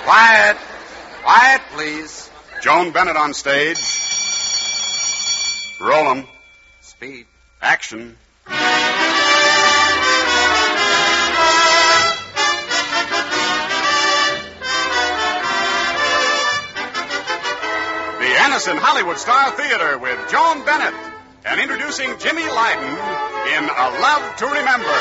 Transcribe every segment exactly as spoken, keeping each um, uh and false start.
Quiet. Quiet, please. Joan Bennett on stage. Roll 'em. Speed. Action. The Anison Hollywood Star Theater with Joan Bennett and introducing Jimmy Lydon in A Love to Remember.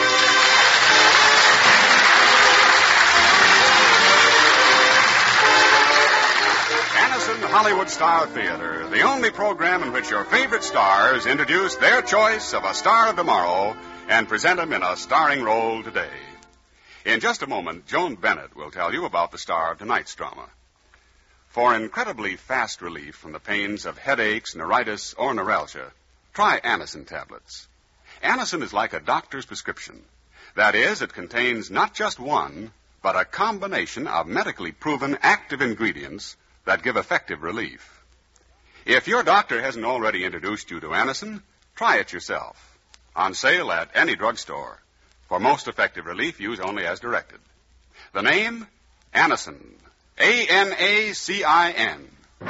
Anison Hollywood Star Theater, the only program in which your favorite stars introduce their choice of a star of tomorrow and present them in a starring role today. In just a moment, Joan Bennett will tell you about the star of tonight's drama. For incredibly fast relief from the pains of headaches, neuritis, or neuralgia, try Anison tablets. Anison is like a doctor's prescription. That is, it contains not just one, but a combination of medically proven active ingredients that give effective relief. If your doctor hasn't already introduced you to Anison, try it yourself. On sale at any drugstore. For most effective relief, use only as directed. The name? Anison. A N A C I N.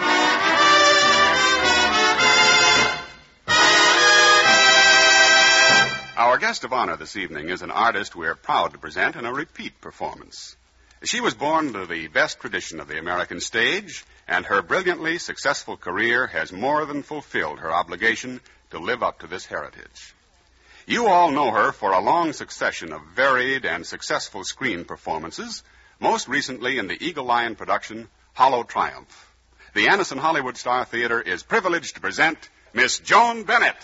Our guest of honor this evening is an artist we're proud to present in a repeat performance. She was born to the best tradition of the American stage, and her brilliantly successful career has more than fulfilled her obligation to live up to this heritage. You all know her for a long succession of varied and successful screen performances, most recently in the Eagle Lion production, Hollow Triumph. The Anison Hollywood Star Theater is privileged to present Miss Joan Bennett.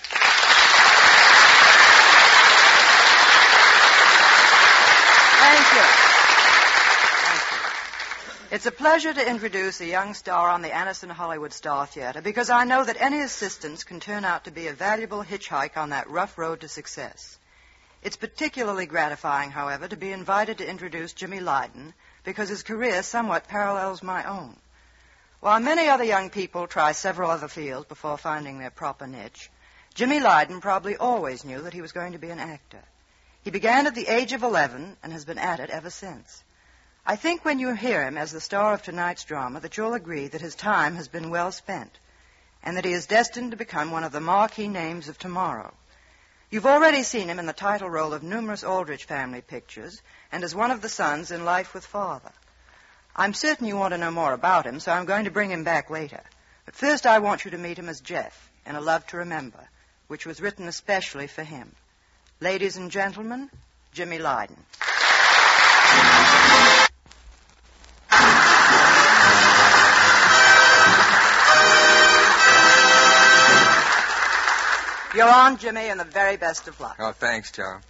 Thank you. Thank you. It's a pleasure to introduce a young star on the Anison Hollywood Star Theater because I know that any assistance can turn out to be a valuable hitchhike on that rough road to success. It's particularly gratifying, however, to be invited to introduce Jimmy Lydon because his career somewhat parallels my own. While many other young people try several other fields before finding their proper niche, Jimmy Lydon probably always knew that he was going to be an actor. He began at the age of eleven and has been at it ever since. I think when you hear him as the star of tonight's drama that you'll agree that his time has been well spent and that he is destined to become one of the marquee names of tomorrow. You've already seen him in the title role of numerous Aldrich family pictures and as one of the sons in Life with Father. I'm certain you want to know more about him, so I'm going to bring him back later. But first I want you to meet him as Jeff in A Love to Remember, which was written especially for him. Ladies and gentlemen, Jimmy Lydon. You're on, Jimmy, and the very best of luck. Oh, thanks, Joan.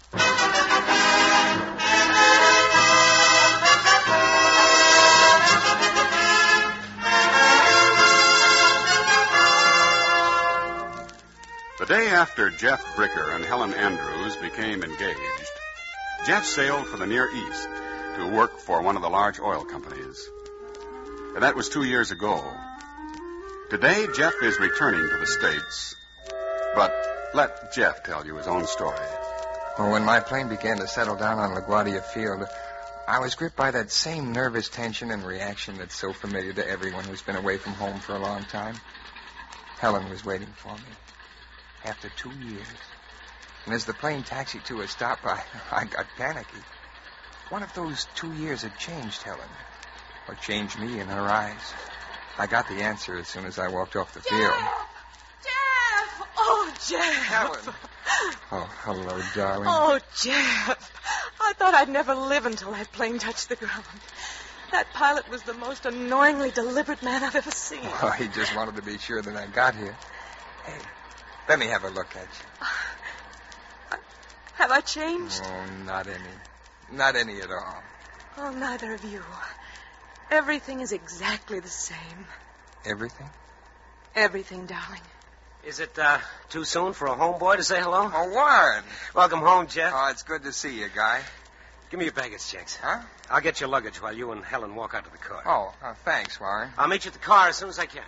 The day after Jeff Bricker and Helen Andrews became engaged, Jeff sailed for the Near East to work for one of the large oil companies. And that was two years ago. Today, Jeff is returning to the States. But let Jeff tell you his own story. Well, when my plane began to settle down on LaGuardia Field, I was gripped by that same nervous tension and reaction that's so familiar to everyone who's been away from home for a long time. Helen was waiting for me. After two years. And as the plane taxied to a stop, I, I got panicky. One of those two years had changed Helen. Or changed me in her eyes. I got the answer as soon as I walked off the Jeff! field. Jeff! Oh, Jeff! Helen! Oh, hello, darling. Oh, Jeff. I thought I'd never live until that plane touched the ground. That pilot was the most annoyingly deliberate man I've ever seen. Oh, he just wanted to be sure that I got here. Hey, let me have a look at you. Uh, have I changed? Oh, not any. Not any at all. Oh, neither of you. Everything is exactly the same. Everything? Everything, darling. Is it uh, too soon for a homeboy to say hello? Oh, Warren. Welcome home, Jeff. Oh, it's good to see you, Guy. Give me your baggage checks. Huh? I'll get your luggage while you and Helen walk out to the car. Oh, uh, thanks, Warren. I'll meet you at the car as soon as I can.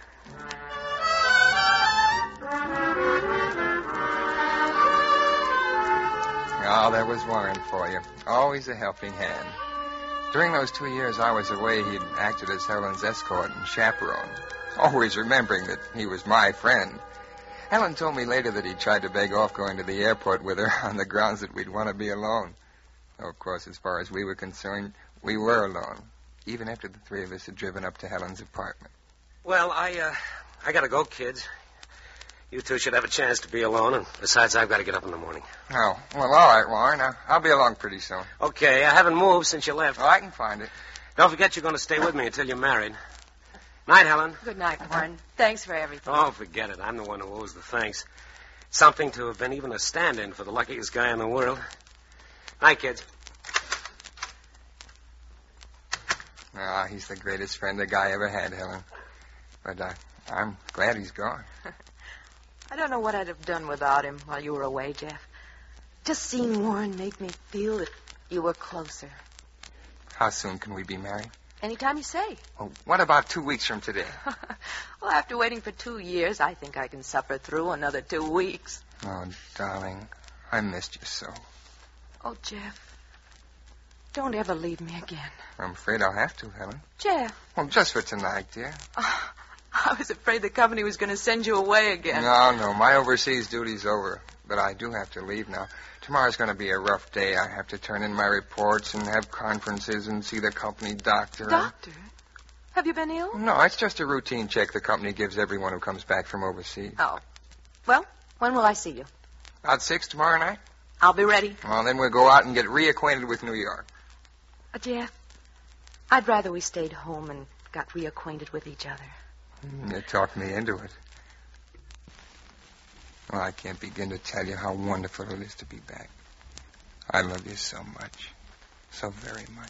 Oh, there was Warren for you. Always a helping hand. During those two years I was away, he'd acted as Helen's escort and chaperone, always remembering that he was my friend. Helen told me later that he tried to beg off going to the airport with her on the grounds that we'd want to be alone. Though, of course, as far as we were concerned, we were alone, even after the three of us had driven up to Helen's apartment. Well, I, uh, I gotta go, kids. You two should have a chance to be alone, and besides, I've got to get up in the morning. Oh, well, all right, Warren. I'll, I'll be along pretty soon. Okay, I haven't moved since you left. Oh, I can find it. Don't forget you're going to stay with me until you're married. Night, Helen. Good night, Warren. Thanks for everything. Oh, forget it. I'm the one who owes the thanks. Something to have been even a stand-in for the luckiest guy in the world. Night, kids. Ah, he's the greatest friend the guy ever had, Helen. But uh, I'm glad he's gone. I don't know what I'd have done without him while you were away, Jeff. Just seeing Warren made me feel that you were closer. How soon can we be married? Anytime you say. Well, what about two weeks from today? Well, after waiting for two years, I think I can suffer through another two weeks. Oh, darling, I missed you so. Oh, Jeff, don't ever leave me again. I'm afraid I'll have to, Helen. Jeff. Well, just for tonight, dear. Oh, I was afraid the company was going to send you away again. No, no, my overseas duty's over. But I do have to leave now. Tomorrow's going to be a rough day. I have to turn in my reports and have conferences and see the company doctor. Doctor? Have you been ill? No, it's just a routine check the company gives everyone who comes back from overseas. Oh. Well, when will I see you? About six tomorrow night? I'll be ready. Well, then we'll go out and get reacquainted with New York. Uh, Jeff, I'd rather we stayed home and got reacquainted with each other. You talked me into it. Well, I can't begin to tell you how wonderful it is to be back. I love you so much. So very much.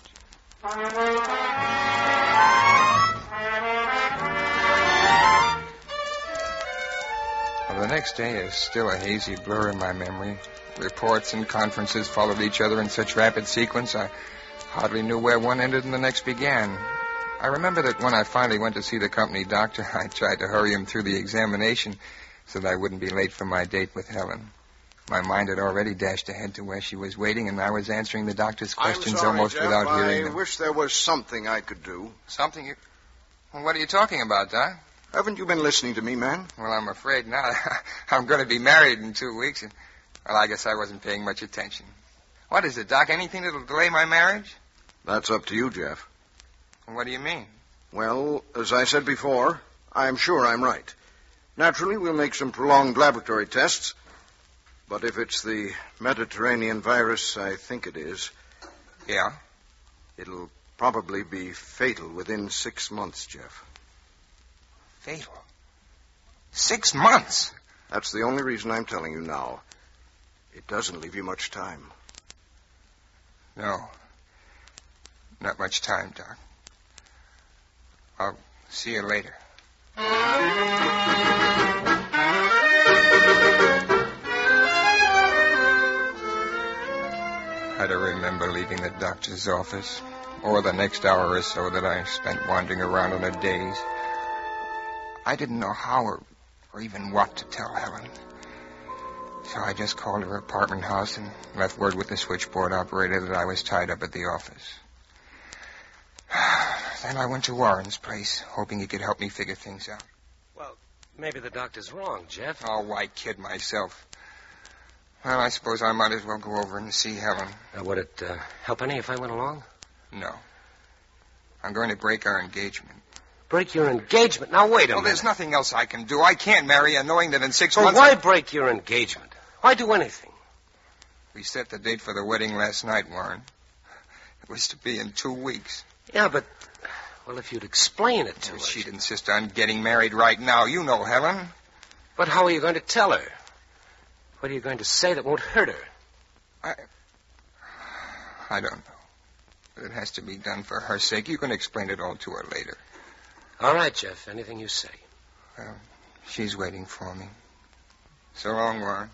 Well, the next day is still a hazy blur in my memory. Reports and conferences followed each other in such rapid sequence, I hardly knew where one ended and the next began. I remember that when I finally went to see the company doctor, I tried to hurry him through the examination so that I wouldn't be late for my date with Helen. My mind had already dashed ahead to where she was waiting, and I was answering the doctor's questions I'm sorry, almost Jeff, without hearing I them. I wish there was something I could do. Something you... Well, what are you talking about, Doc? Haven't you been listening to me, man? Well, I'm afraid not. I'm going to be married in two weeks, and, well, I guess I wasn't paying much attention. What is it, Doc? Anything that'll delay my marriage? That's up to you, Jeff. What do you mean? Well, as I said before, I'm sure I'm right. Naturally, we'll make some prolonged laboratory tests. But if it's the Mediterranean virus, I think it is. Yeah? It'll probably be fatal within six months, Jeff. Fatal? Six months? That's the only reason I'm telling you now. It doesn't leave you much time. No. Not much time, Doc. I'll see you later. I don't remember leaving the doctor's office, or the next hour or so that I spent wandering around in a daze. I didn't know how or, or even what to tell Helen. So I just called her apartment house and left word with the switchboard operator that I was tied up at the office. Then I went to Warren's place, hoping he could help me figure things out. Well, maybe the doctor's wrong, Jeff. Oh, why kid myself? Well, I suppose I might as well go over and see Helen. Uh, would it uh, help any if I went along? No. I'm going to break our engagement. Break your engagement? Now, wait a well, minute. There's nothing else I can do. I can't marry her knowing that in six well, months... why I... break your engagement? Why do anything? We set the date for the wedding last night, Warren. It was to be in two weeks. Yeah, but... Well, if you'd explain it to well, her... She'd insist on getting married right now. You know, Helen. But how are you going to tell her? What are you going to say that won't hurt her? I... I don't know. But it has to be done for her sake. You can explain it all to her later. All right, Jeff. Anything you say. Well, she's waiting for me. So long, Warren.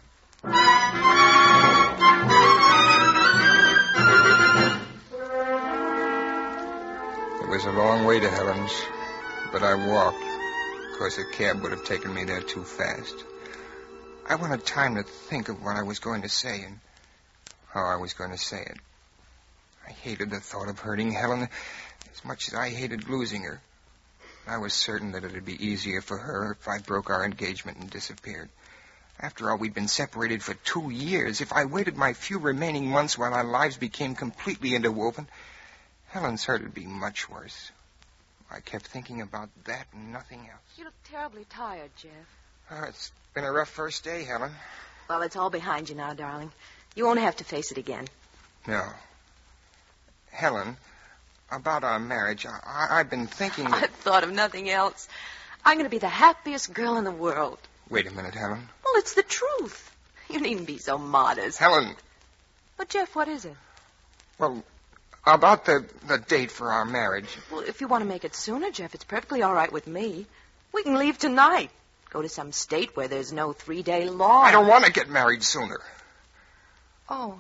It was a long way to Helen's, but I walked. Of course, a cab would have taken me there too fast. I wanted time to think of what I was going to say and how I was going to say it. I hated the thought of hurting Helen as much as I hated losing her. I was certain that it would be easier for her if I broke our engagement and disappeared. After all, we'd been separated for two years. If I waited my few remaining months while our lives became completely interwoven, Helen's hurt would be much worse. I kept thinking about that and nothing else. You look terribly tired, Jeff. Oh, it's been a rough first day, Helen. Well, it's all behind you now, darling. You won't have to face it again. No. Helen, about our marriage, I- I- I've been thinking that... I've thought of nothing else. I'm going to be the happiest girl in the world. Wait a minute, Helen. Well, it's the truth. You needn't be so modest. Helen, But, Jeff, what is it? well, about the, the date for our marriage. Well, if you want to make it sooner, Jeff, it's perfectly all right with me. We can leave tonight. Go to some state where there's no three-day law. I don't want to get married sooner. Oh.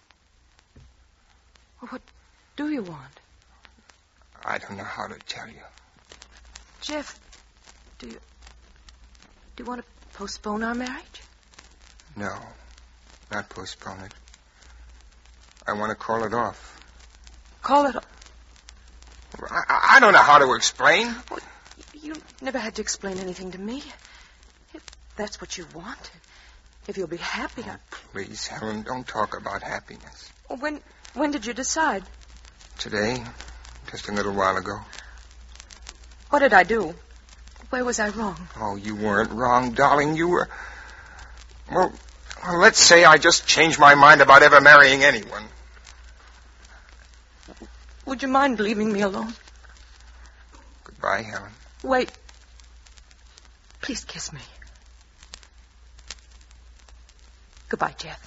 Well, what do you want? I don't know how to tell you. Jeff, do you... Do you want to postpone our marriage? No, not postpone it. I want to call it off. Call it... I, I don't know how to explain. Well, you never had to explain anything to me. If that's what you want, if you'll be happy... I... Please, Helen, don't talk about happiness. Well, when, when did you decide? Today, just a little while ago. What did I do? Where was I wrong? Oh, you weren't wrong, darling. You were... Well, well, let's say I just changed my mind about ever marrying anyone. Would you mind leaving me alone? Goodbye, Helen. Wait. Please kiss me. Goodbye, Jeff.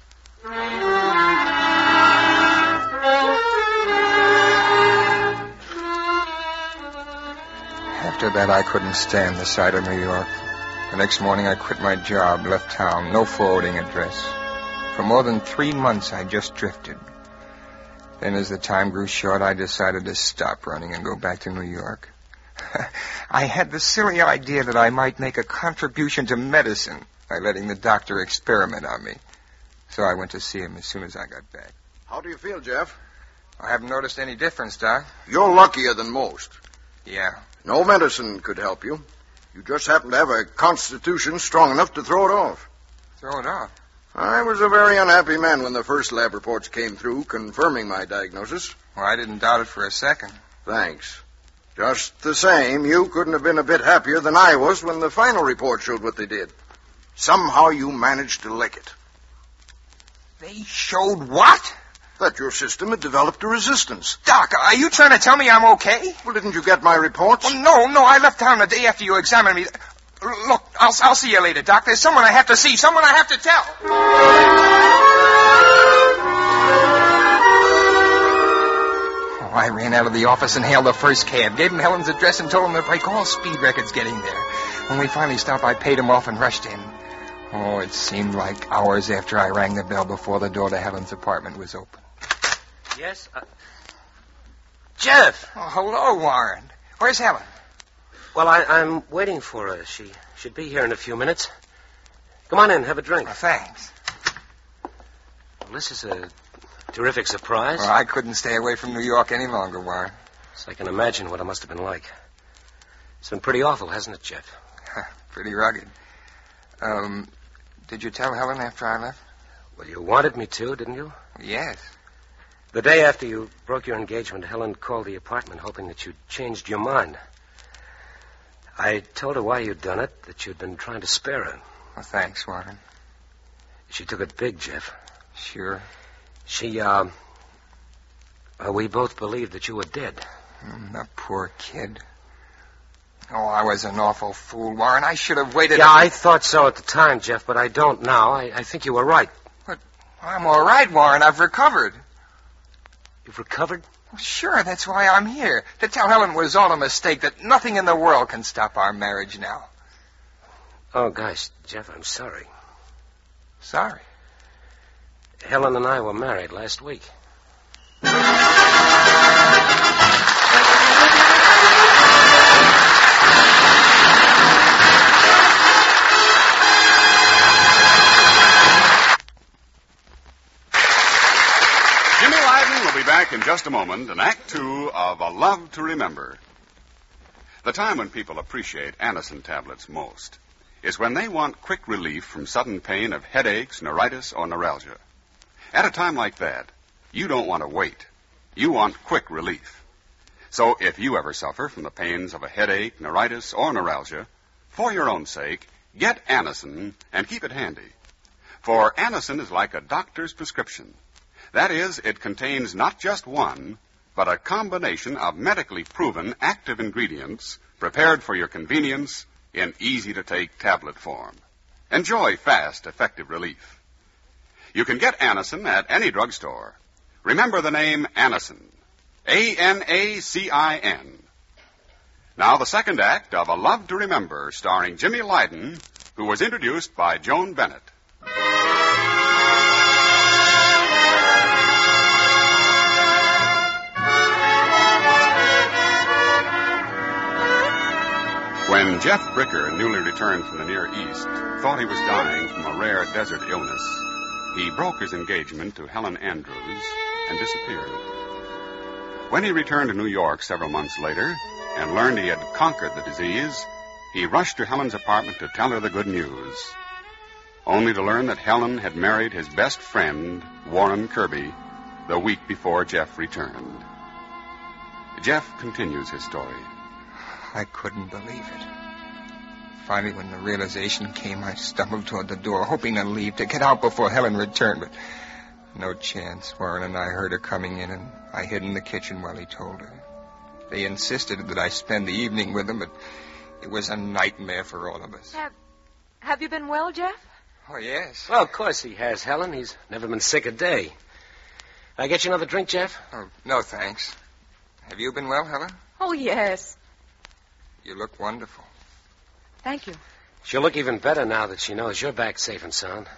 After that, I couldn't stand the sight of New York. The next morning, I quit my job, left town, no forwarding address. For more than three months, I just drifted. Then, as the time grew short, I decided to stop running and go back to New York. I had the silly idea that I might make a contribution to medicine by letting the doctor experiment on me. So I went to see him as soon as I got back. How do you feel, Jeff? I haven't noticed any difference, Doc. You're luckier than most. Yeah. No medicine could help you. You just happen to have a constitution strong enough to throw it off. Throw it off. I was a very unhappy man when the first lab reports came through confirming my diagnosis. Well, I didn't doubt it for a second. Thanks. Just the same, you couldn't have been a bit happier than I was when the final report showed what they did. Somehow you managed to lick it. They showed what? That your system had developed a resistance. Doc, are you trying to tell me I'm okay? Well, didn't you get my reports? Well, no, no, I left town the day after you examined me. Look, I'll, I'll see you later, Doc. There's someone I have to see, someone I have to tell. Oh, I ran out of the office and hailed the first cab, gave him Helen's address and told him to break all speed records getting there. When we finally stopped, I paid him off and rushed in. Oh, it seemed like hours after I rang the bell before the door to Helen's apartment was open. Yes? Uh, Jeff! Oh, hello, Warren. Where's Helen? Well, I, I'm waiting for her. She should be here in a few minutes. Come on in, have a drink. Oh, thanks. Well, this is a terrific surprise. Well, I couldn't stay away from New York any longer, Warren. So I can imagine what it must have been like. It's been pretty awful, hasn't it, Jeff? Pretty rugged. Um, did you tell Helen after I left? Well, you wanted me to, didn't you? Yes. The day after you broke your engagement, Helen called the apartment hoping that you'd changed your mind. I told her why you'd done it, that you'd been trying to spare her. Well, thanks, Warren. She took it big, Jeff. Sure. She, uh... uh we both believed that you were dead. Mm, the poor kid. Oh, I was an awful fool, Warren. I should have waited... Yeah, a... I thought so at the time, Jeff, but I don't now. I, I think you were right. But I'm all right, Warren. I've recovered. You've recovered? Well, sure, that's why I'm here. To tell Helen it was all a mistake, that nothing in the world can stop our marriage now. Oh, gosh, Jeff, I'm sorry. Sorry? Helen and I were married last week. Jimmy Lyden will be back back in just a moment in Act Two of A Love to Remember. The time when people appreciate Anacin tablets most is when they want quick relief from sudden pain of headaches, neuritis, or neuralgia. At a time like that, you don't want to wait. You want quick relief. So if you ever suffer from the pains of a headache, neuritis, or neuralgia, for your own sake, get Anacin and keep it handy. For Anacin is like a doctor's prescription. That is, it contains not just one, but a combination of medically proven active ingredients prepared for your convenience in easy-to-take tablet form. Enjoy fast, effective relief. You can get Anacin at any drugstore. Remember the name Anacin. A N A C I N. Now the second act of A Love to Remember, starring Jimmy Lydon, who was introduced by Joan Bennett. When Jeff Bricker, newly returned from the Near East, thought he was dying from a rare desert illness, he broke his engagement to Helen Andrews and disappeared. When he returned to New York several months later and learned he had conquered the disease, he rushed to Helen's apartment to tell her the good news, only to learn that Helen had married his best friend, Warren Kirby, the week before Jeff returned. Jeff continues his story. I couldn't believe it. Finally, when the realization came, I stumbled toward the door, hoping to leave, to get out before Helen returned, but no chance. Warren and I heard her coming in, and I hid in the kitchen while he told her. They insisted that I spend the evening with them, but it was a nightmare for all of us. Have, have you been well, Jeff? Oh, yes. Well, of course he has, Helen. He's never been sick a day. I get you another drink, Jeff? Oh, no, thanks. Have you been well, Helen? Oh, yes. You look wonderful. Thank you. She'll look even better now that she knows you're back safe and sound.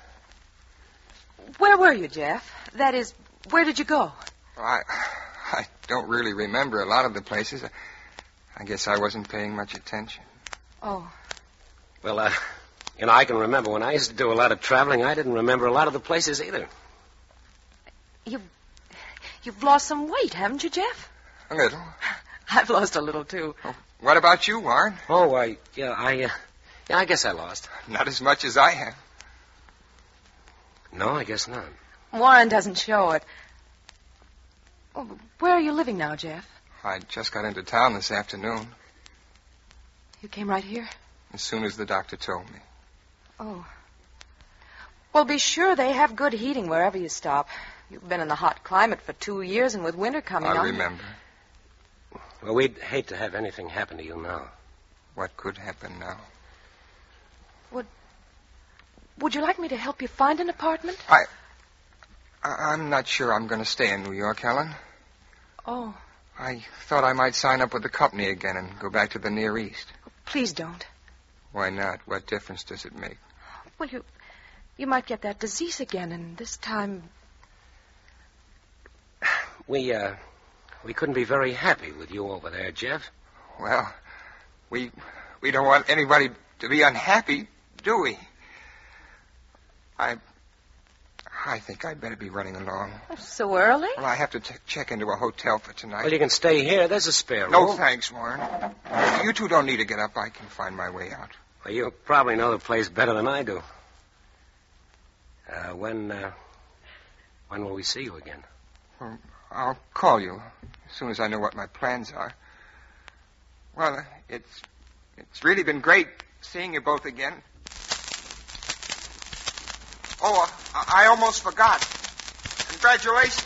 Where were you, Jeff? That is, where did you go? Well, I, I don't really remember a lot of the places. I, I guess I wasn't paying much attention. Oh. Well, uh, you know, I can remember when I used to do a lot of traveling, I didn't remember a lot of the places either. You've, you've lost some weight, haven't you, Jeff? A little. I've lost a little, too. Oh, what about you, Warren? Oh, I, yeah, I, uh, yeah, I guess I lost. Not as much as I have. No, I guess not. Warren doesn't show it. Oh, where are you living now, Jeff? I just got into town this afternoon. You came right here? As soon as the doctor told me. Oh. Well, be sure they have good heating wherever you stop. You've been in the hot climate for two years, and with winter coming I on... remember. Well, we'd hate to have anything happen to you now. What could happen now? Would... Would you like me to help you find an apartment? I... I I'm not sure I'm going to stay in New York, Helen. Oh. I thought I might sign up with the company again and go back to the Near East. Please don't. Why not? What difference does it make? Well, you... You might get that disease again, and this time... We, uh... We couldn't be very happy with you over there, Jeff. Well, we we don't want anybody to be unhappy, do we? I I think I'd better be running along. Oh, so early? Well, I have to t- check into a hotel for tonight. Well, you can stay here. There's a spare room. No, thanks, Warren. You two don't need to get up. I can find my way out. Well, you probably know the place better than I do. Uh, when, uh, when will we see you again? Well, I'll call you as soon as I know what my plans are. Well, it's it's really been great seeing you both again. Oh, I, I almost forgot. Congratulations.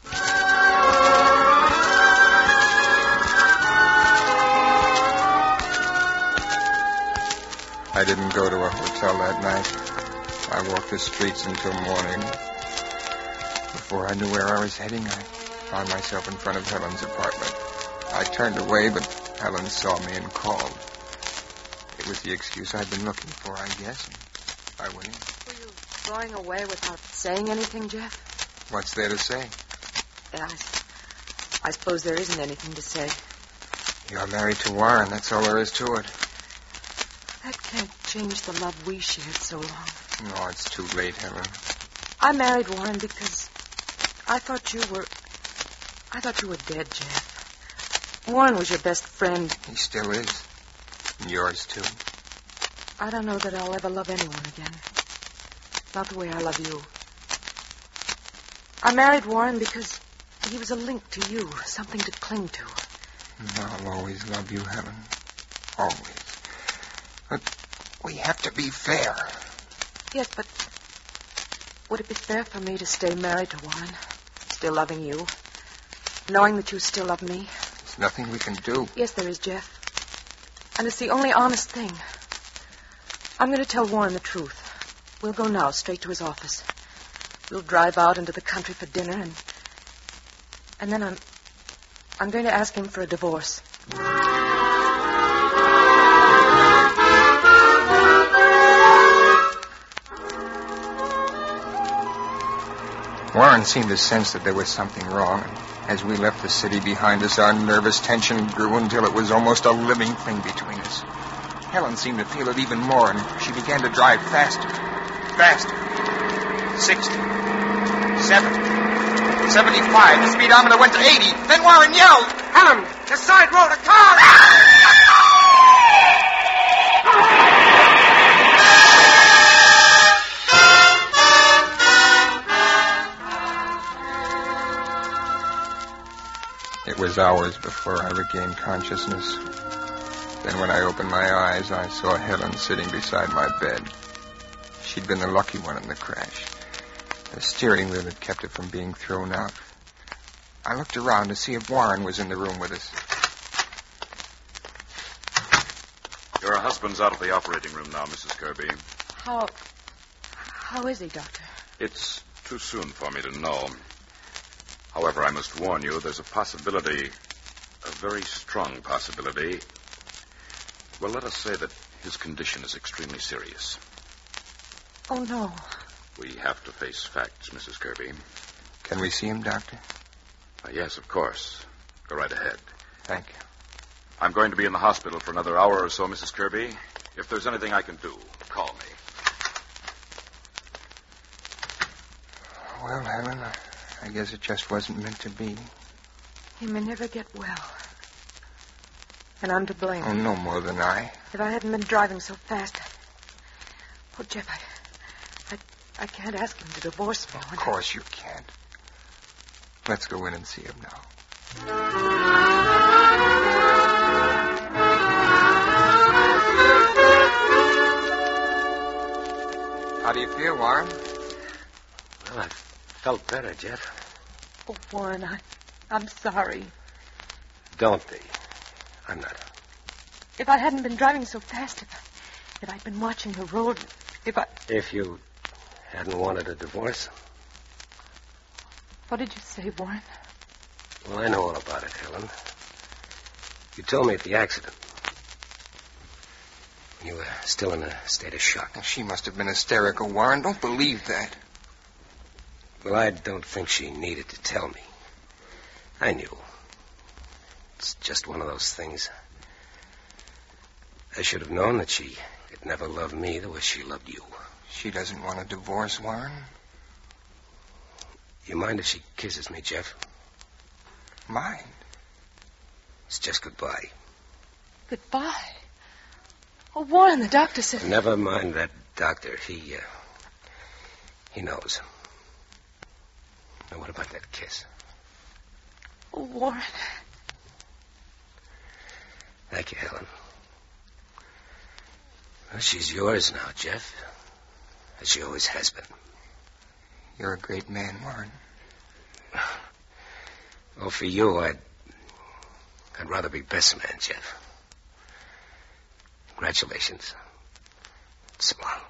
I didn't go to a hotel that night. I walked the streets until morning. Before I knew where I was heading, I found myself in front of Helen's apartment. I turned away, but Helen saw me and called. It was the excuse I'd been looking for, I guess, and I went in. Were you going away without saying anything, Jeff? What's there to say? I, I suppose there isn't anything to say. You're married to Warren. That's all there is to it. That can't change the love we shared so long. No, it's too late, Helen. I married Warren because I thought you were... I thought you were dead, Jeff. Warren was your best friend. He still is. And yours, too. I don't know that I'll ever love anyone again. Not the way I love you. I married Warren because he was a link to you, something to cling to. And I'll always love you, Helen. Always. But we have to be fair. Yes, but would it be fair for me to stay married to Warren, still loving you, knowing that you still love me? There's nothing we can do. Yes, there is, Jeff. And it's the only honest thing. I'm going to tell Warren the truth. We'll go now, straight to his office. We'll drive out into the country for dinner, and and then I'm I'm going to ask him for a divorce. Warren seemed to sense that there was something wrong. As we left the city behind us, our nervous tension grew until it was almost a living thing between us. Helen seemed to feel it even more, and she began to drive faster. Faster. Sixty. Seventy. Seventy-five. The speedometer went to eighty. Then Warren yelled, "Helen, the side road, a car!" It was hours before I regained consciousness. Then when I opened my eyes, I saw Helen sitting beside my bed. She'd been the lucky one in the crash. The steering wheel had kept it from being thrown out. I looked around to see if Warren was in the room with us. Your husband's out of the operating room now, Missus Kirby. How... how is he, Doctor? It's too soon for me to know. However, I must warn you, there's a possibility, a very strong possibility. Well, let us say that his condition is extremely serious. Oh, no. We have to face facts, Missus Kirby. Can we see him, Doctor? Uh, yes, of course. Go right ahead. Thank you. I'm going to be in the hospital for another hour or so, Missus Kirby. If there's anything I can do, call me. Well, Helen, I, I guess it just wasn't meant to be. He may never get well. And I'm to blame. Oh, no more than I. If I hadn't been driving so fast... I... Oh, Jeff, I... I... I can't ask him to divorce me. Of course you can't. Let's go in and see him now. How do you feel, Warren? Well, I felt better, Jeff. Oh, Warren, I... I'm sorry. Don't be. I'm not. If I hadn't been driving so fast, if, I, if I'd been watching the road, if I... If you hadn't wanted a divorce? What did you say, Warren? Well, I know all about it, Helen. You told me at the accident. You were still in a state of shock. She must have been hysterical, Warren. Don't believe that. Well, I don't think she needed to tell me. I knew. It's just one of those things. I should have known that she could never love me the way she loved you. She doesn't want a divorce, Warren. You mind if she kisses me, Jeff? Mind? It's just goodbye. Goodbye? Oh, Warren, the doctor said... Never mind that doctor. He, uh, he knows. Now, what about that kiss? Oh, Warren. Thank you, Helen. Well, she's yours now, Jeff. As she always has been. You're a great man, Warren. Well, for you, I'd... I'd rather be best man, Jeff. Congratulations. So long.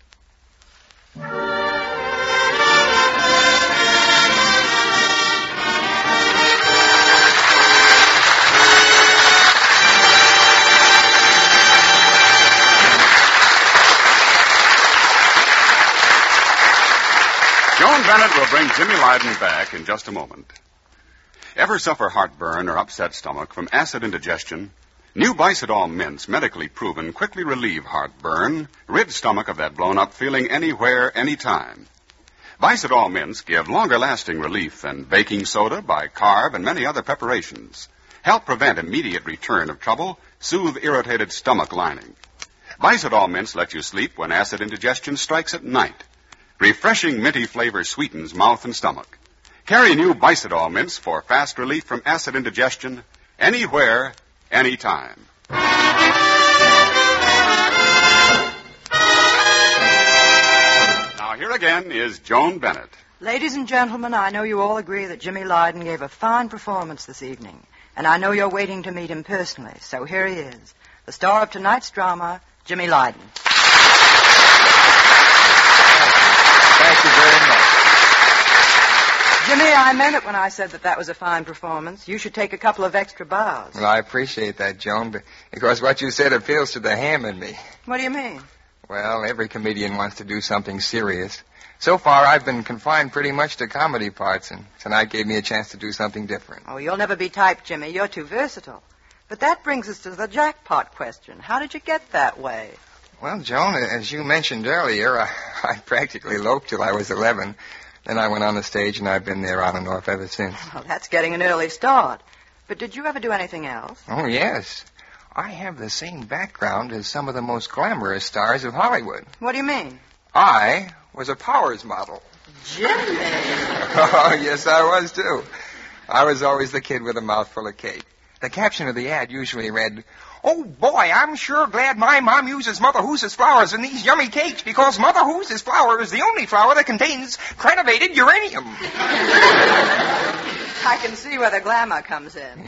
Joan Bennett will bring Jimmy Lyden back in just a moment. Ever suffer heartburn or upset stomach from acid indigestion? New Bicidol mints, medically proven, quickly relieve heartburn, rid stomach of that blown-up feeling anywhere, anytime. Vicodol mints give longer-lasting relief than baking soda, bicarb, and many other preparations. Help prevent immediate return of trouble, soothe irritated stomach lining. Vicodol mints let you sleep when acid indigestion strikes at night. Refreshing minty flavor sweetens mouth and stomach. Carry new Vicodol mints for fast relief from acid indigestion anywhere, anytime. Now, here again is Joan Bennett. Ladies and gentlemen, I know you all agree that Jimmy Lydon gave a fine performance this evening, and I know you're waiting to meet him personally, so here he is, the star of tonight's drama, Jimmy Lydon. Thank you very much. Jimmy, I meant it when I said that that was a fine performance. You should take a couple of extra bows. Well, I appreciate that, Joan, because what you said appeals to the ham in me. What do you mean? Well, every comedian wants to do something serious. So far, I've been confined pretty much to comedy parts, and tonight gave me a chance to do something different. Oh, you'll never be typed, Jimmy. You're too versatile. But that brings us to the jackpot question. How did you get that way? Well, Joan, as you mentioned earlier, I, I practically eloped till I was eleven. Then I went on the stage, and I've been there on and off ever since. Well, that's getting an early start. But did you ever do anything else? Oh, yes. I have the same background as some of the most glamorous stars of Hollywood. What do you mean? I was a Powers model. Jimmy! Oh, yes, I was, too. I was always the kid with a mouthful of cake. The caption of the ad usually read, "Oh, boy, I'm sure glad my mom uses Mother Hoose's flowers in these yummy cakes because Mother Hoose's flour is the only flour that contains crenovated uranium." I can see where the glamour comes in.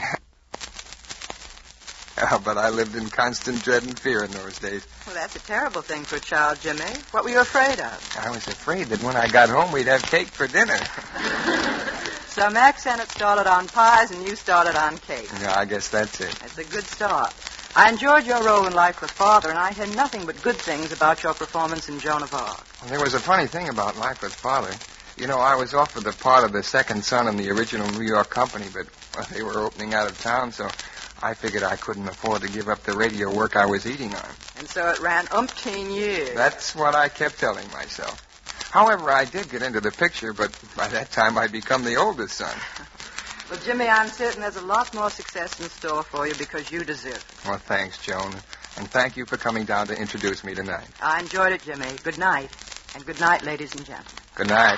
Oh, but I lived in constant dread and fear in those days. Well, that's a terrible thing for a child, Jimmy. What were you afraid of? I was afraid that when I got home, we'd have cake for dinner. So Max Sennett started on pies and you started on cake. Yeah, I guess that's it. That's a good start. I enjoyed your role in Life with Father, and I heard nothing but good things about your performance in Joan of Arc. Well, there was a funny thing about Life with Father. You know, I was offered the part of the second son in the original New York company, but well, they were opening out of town, so I figured I couldn't afford to give up the radio work I was eating on. And so it ran umpteen years. That's what I kept telling myself. However, I did get into the picture, but by that time I'd become the oldest son. Well, Jimmy, I'm certain there's a lot more success in store for you because you deserve it. Well, thanks, Joan. And thank you for coming down to introduce me tonight. I enjoyed it, Jimmy. Good night. And good night, ladies and gentlemen. Good night.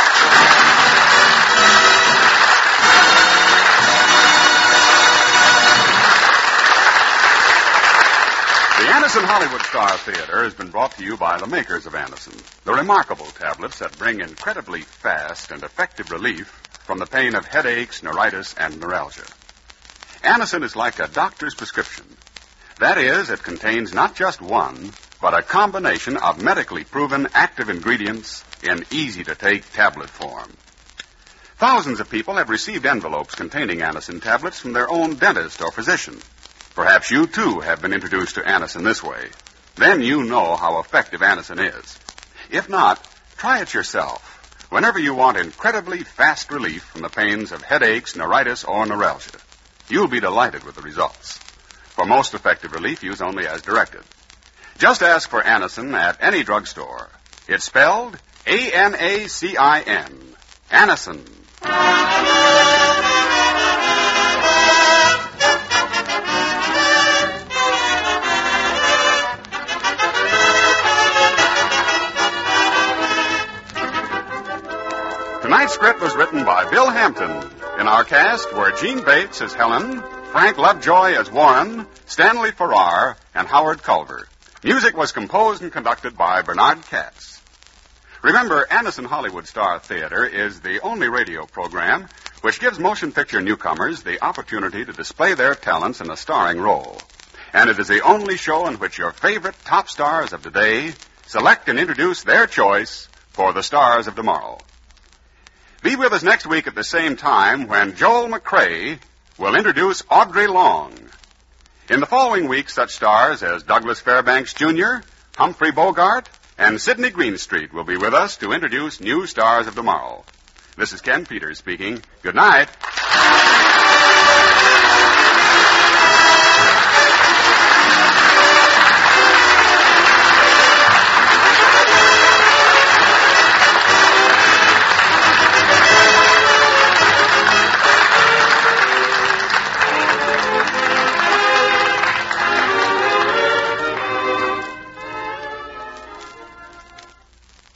The Anderson Hollywood Star Theater has been brought to you by the makers of Anderson, the remarkable tablets that bring incredibly fast and effective relief from the pain of headaches, neuritis, and neuralgia. Anderson is like a doctor's prescription. That is, it contains not just one, but a combination of medically proven active ingredients in easy-to-take tablet form. Thousands of people have received envelopes containing Anderson tablets from their own dentist or physician. Perhaps you, too, have been introduced to Anderson this way. Then you know how effective Anderson is. If not, try it yourself whenever you want incredibly fast relief from the pains of headaches, neuritis, or neuralgia. You'll be delighted with the results. For most effective relief, use only as directed. Just ask for Anderson at any drugstore. It's spelled A N A C I N. Anderson. Tonight's script was written by Bill Hampton. In our cast were Gene Bates as Helen, Frank Lovejoy as Warren, Stanley Farrar, and Howard Culver. Music was composed and conducted by Bernard Katz. Remember, Anderson Hollywood Star Theater is the only radio program which gives motion picture newcomers the opportunity to display their talents in a starring role. And it is the only show in which your favorite top stars of today select and introduce their choice for the stars of tomorrow. Be with us next week at the same time when Joel McCrea will introduce Audrey Long. In the following week, such stars as Douglas Fairbanks, Junior, Humphrey Bogart, and Sidney Greenstreet will be with us to introduce new stars of tomorrow. This is Ken Peters speaking. Good night.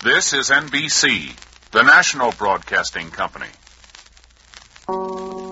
This is N B C, the national broadcasting company.